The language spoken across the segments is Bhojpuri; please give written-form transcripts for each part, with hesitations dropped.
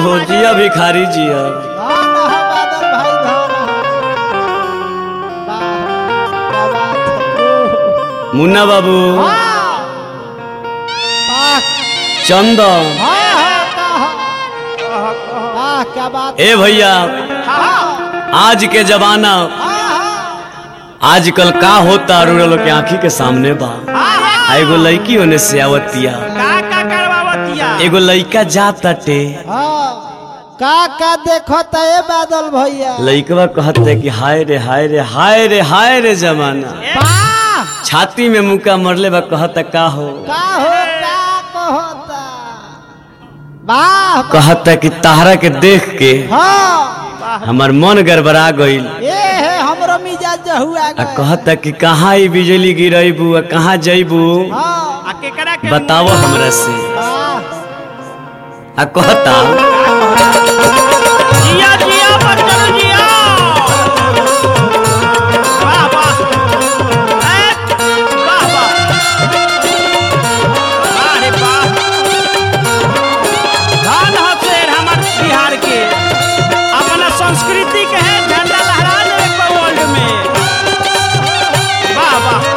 हो जिया भिखारी जिया। बादल भाई मुन्ना बाबू चंदन क्या बात ए भैया आज के जमाना आजकल का होता रूरल के आँखी के सामने बा। एगो लड़की होने से आवतिया एगो लड़का जाताटे का देखो तय बादल भैया लड़कवा कहते कि हाय रे हाय रे हाय रे हाय रे जमाना। छाती में मुका मरले बा कहता का हो कहता कि तारा के देख के हमार मन गड़बड़ा गईल। हमरो मिजाज हुआ कहता कि कहाँ ई बिजली गिरैबू कहाँ जैबू बताओ हमरा से। कहता जिया जिया बच्चन जिया वाह वाह वाह वाह अरे वाह धन हसेर हमार बिहार के अपना संस्कृति के है झंडा लहरा ले वर्ल्ड में। वाह वाह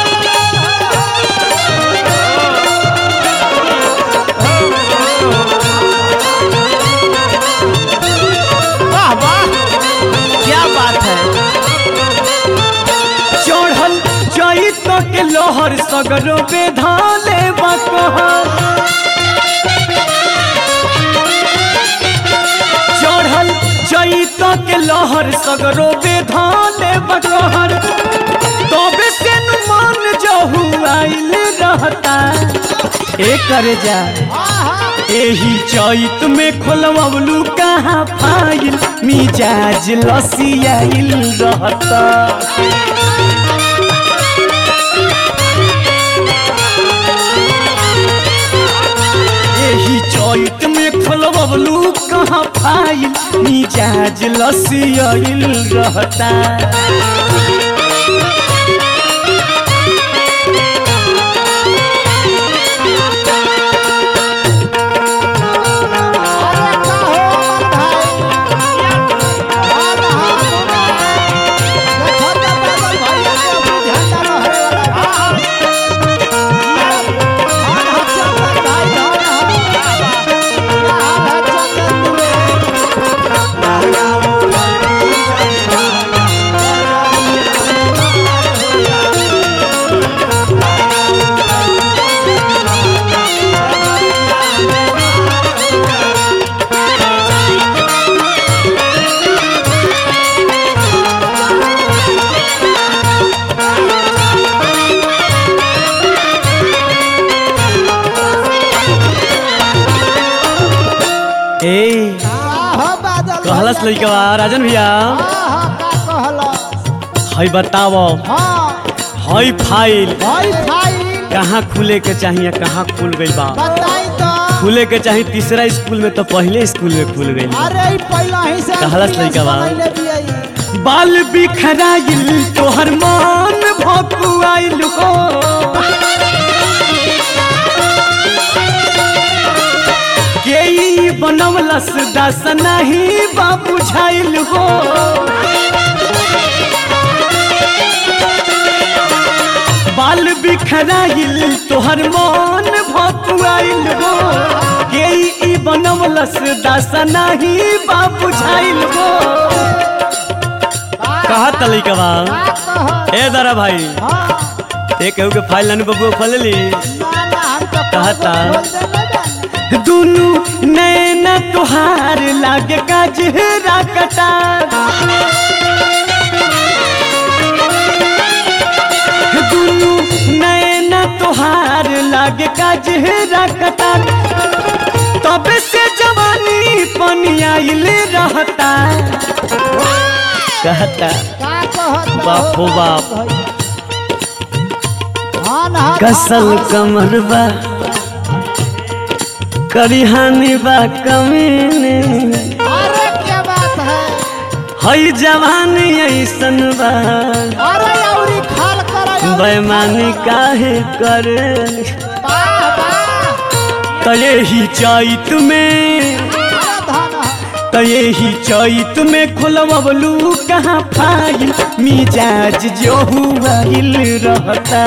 के लोहर सगरो बेधाले चढ़ल चैत के लोहर सगरो बेधाले बकहर तबे से मान जहु आइल रहता एकर जा एही चैत में खोलवलू कहाँ फाइल मिजाज लसियाइल रहता। चैत में खोलवलू कहाँ फाइल मिजाज लसियाइल रहता। कहलस लइकवा राजन भैया हई बताओ हई फाइल कहाँ खुले के चाहिए कहाँ खुल गई बा खुले के चाहिए तीसरा स्कूल में तो पहले स्कूल में खुल गई। कहलस लइकवा बाल बिखराइल तोहर मन भकुआइल हो के बनवलस दास नहीं बाबू झाइल हो बाल बिखराइल तोहर मन भकुआइल हो के बनवलस दास नहीं बाबू झाइल हो। कहत लइकवा ए दरा भाई एक केहू के फाइल ननु बबुआ खोलली कहता दुनु नैना तुहार लागे काजरा कटार दुनु नैना तुहार लागे काजरा कटार तबे से जवानी पनियाइल रहता। कहता बापो बाप कसल कमरबा करिहानी बा कमीने क्या बात है हई जवानी ऐसन बा बेईमानी काहे करे तले ही चैत में तो यही चैत में खोलवलू कहाँ फाइल मिजाज जो हुआ हिल रहता।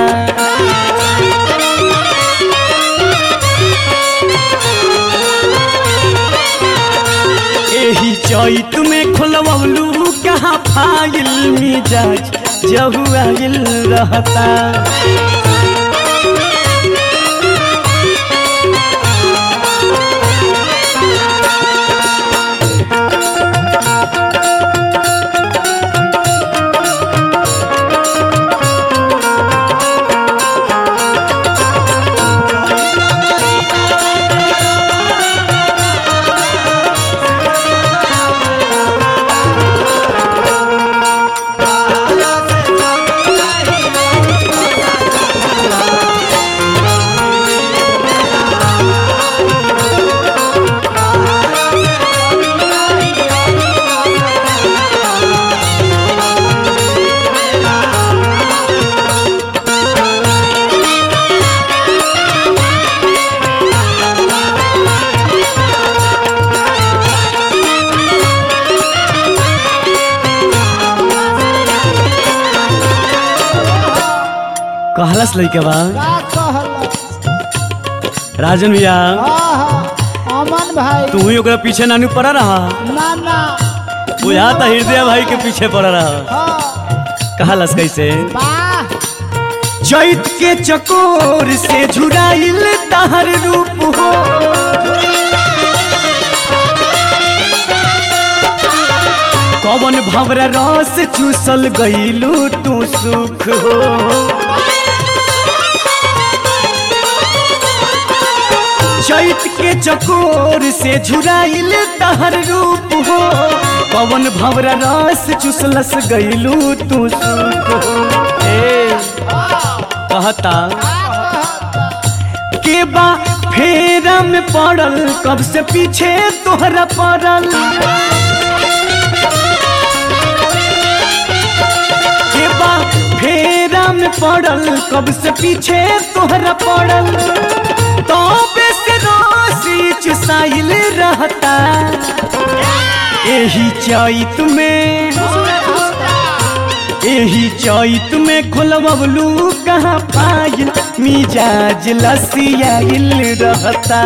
यही चैत में खोलवलू कहाँ फाइल मिजाज जो हुआ हिल रहता। कहलस लइके बा का कहलस? राजन भैया अमन भाई तू ही ओकरा पीछे नानू पड़ा रहा। ना ना बुझा था हृदय भाई के पीछे पड़ा रहा। हाँ कहलस कैसे वाह चैत के चकोर से झुराइल तहर रूप हो कवन भवरा रस चूसल गईलू तू सुख हो। चैत के चकोर से झुराइल तहर रूप हो पवन भवरा रस चुसलस गईलू तू सुख हो। कहता के बा फेरा में पड़ल कब से पीछे तोहरा पड़ल के बा फेरा में पड़ल कब से पीछे तोहरा पड़ल तो रोसी चुसाइल रहता। यही चैत में खोलवलू कहाँ पायल मिजाज लसियाइल रहता।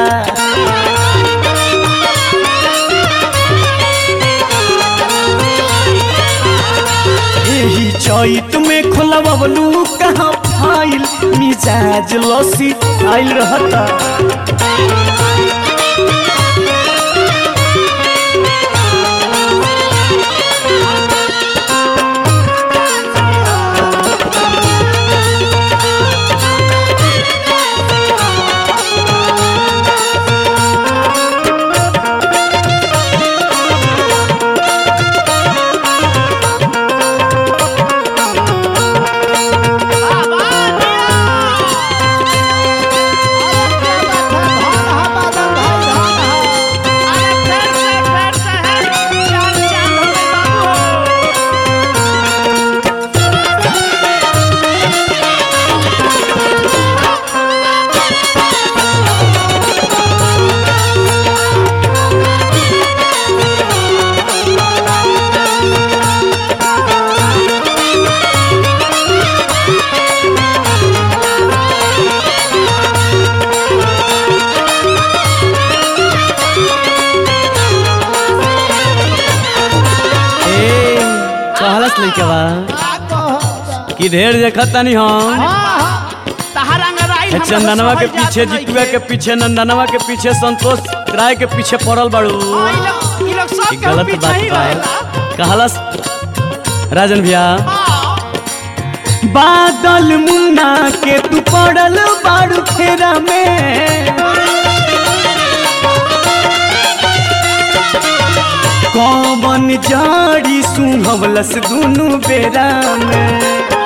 यही चैत में खोलवलू कहाँ पायल मिजाज लसियाइल रहता। लइके बा कि ढेर देखता नहीं हम चंदनवा के पीछे जितुआ के पीछे नंदनवा के पीछे संतोष राय के पीछे पड़ल बाड़ू गलत बात बा। कहलस राजन भैया बादल मुन्ना के तू पड़ल बाड़ू फेरा में कौन जाड़ी सुहवलस दुनु बेरा में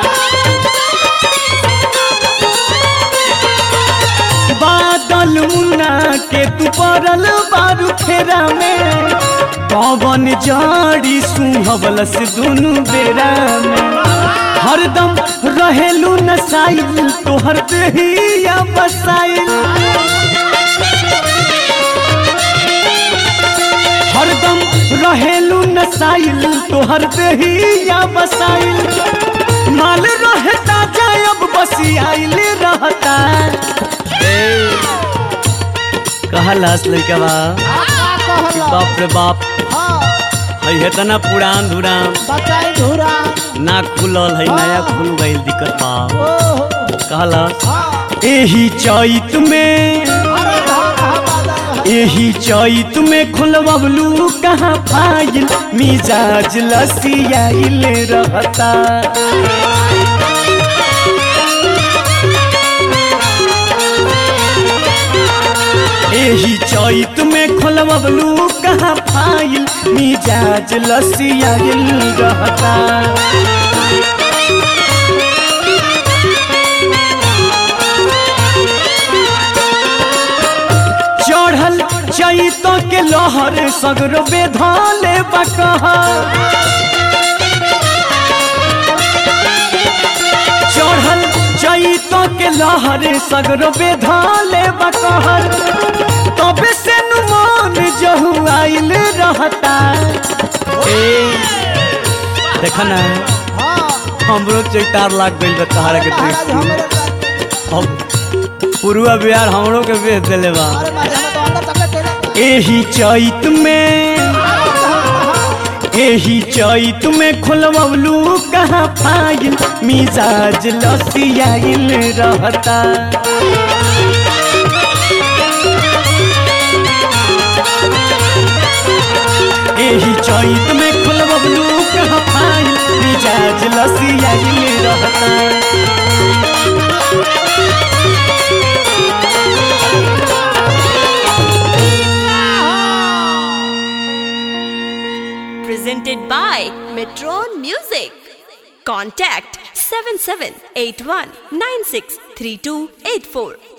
बादल मुन्ना के तू पड़ल बारू फेरा में कौन जाड़ी सुहवलस दुनु बेरा में हरदम रहेलू नसाइल तोहर देहिया बसाइल हरदम रहेलू नसाइल तोहर देहिया बसाइल माल रहता जाए अब बसियाइल रहता कहलास लइका बा कि बाप रे बाप है इतना पुरान धुरान बताई धुरा ना खुलल है नया खुल गइल दिक्कत बा ओहो कहलास हाँ एही चैत में अरे एही चैत में खुलवलू कहाँ फाइल मिजाज लसियाइल रहता एही चैत में खुलवलू कहाँ फाइल मिजाज लसियाइल रहता चढ़ल चैतो के लहर सगरो बेधले बकहा चढ़ल चैतो के लहर सगरो बेधले बकहर तबे से नुमान जहु आइल रहता देखा ना हमरो चैतार लाग गइल बा तहरा के देख अब पूर्वा बिहार हमरो के बेच देले बा एही चैत में खुलवलू कहाँ फाइल मिजाज लसियाइल रहता एही चैत में खुलवलू कहाँ फाइल मिजाज लसियाइल रहता Presented by Metron Music. Contact 7781963284.